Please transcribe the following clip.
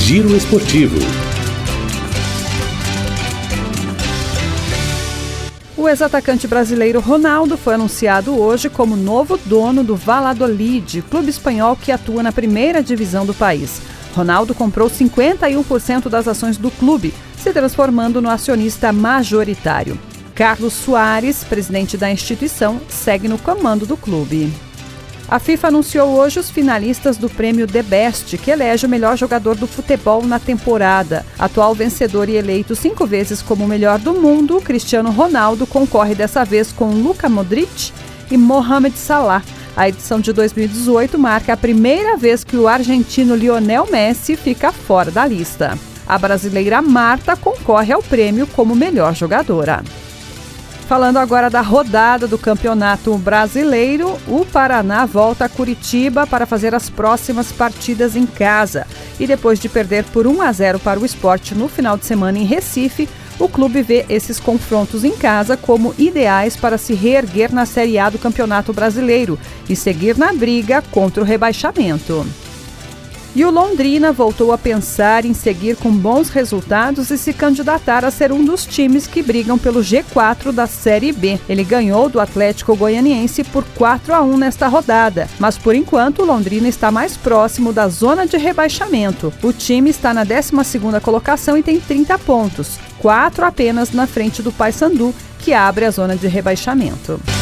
Giro Esportivo. O ex-atacante brasileiro Ronaldo foi anunciado hoje como novo dono do Valladolid, clube espanhol que atua na primeira divisão do país. Ronaldo comprou 51% das ações do clube, se transformando no acionista majoritário. Carlos Soares, presidente da instituição, segue no comando do clube. A FIFA anunciou hoje os finalistas do prêmio The Best, que elege o melhor jogador do futebol na temporada. Atual vencedor e eleito 5 vezes como o melhor do mundo, Cristiano Ronaldo concorre dessa vez com Luka Modric e Mohamed Salah. A edição de 2018 marca a primeira vez que o argentino Lionel Messi fica fora da lista. A brasileira Marta concorre ao prêmio como melhor jogadora. Falando agora da rodada do Campeonato Brasileiro, o Paraná volta a Curitiba para fazer as próximas partidas em casa. E depois de perder por 1-0 para o Sport no final de semana em Recife, o clube vê esses confrontos em casa como ideais para se reerguer na Série A do Campeonato Brasileiro e seguir na briga contra o rebaixamento. E o Londrina voltou a pensar em seguir com bons resultados e se candidatar a ser um dos times que brigam pelo G4 da Série B. Ele ganhou do Atlético Goianiense por 4-1 nesta rodada, mas por enquanto o Londrina está mais próximo da zona de rebaixamento. O time está na 12ª colocação e tem 30 pontos, 4 apenas na frente do Paysandu, que abre a zona de rebaixamento.